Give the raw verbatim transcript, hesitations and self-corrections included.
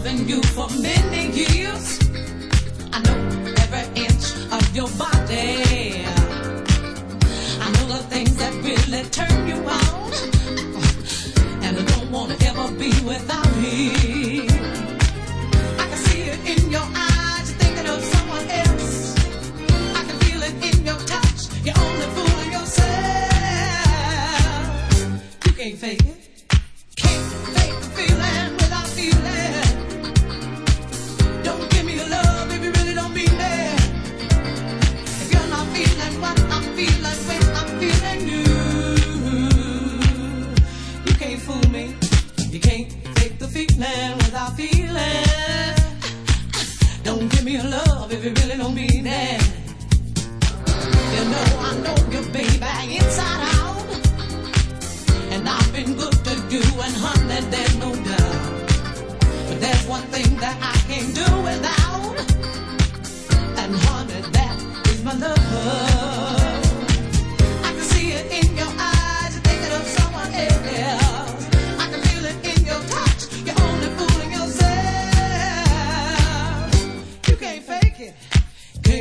loving you for many years. I know every inch of your body. I know the things that really turn you on, and I don't wanna ever be without you. I can see it in your eyes, you're thinking of someone else. I can feel it in your touch, you're only fooling yourself. You can't fake it. Can't fake the feeling without feeling. Don't give me your love if you really don't mean it. If you're not feeling what I'm feeling when I'm feeling you, you can't fool me. You can't fake the feeling without feeling. Don't give me your love if you really don't mean it. You know I know you, baby, inside out. And I've been good to you, and honey, there's no doubt. But there's one thing that I can't do without, and honey, that is my love.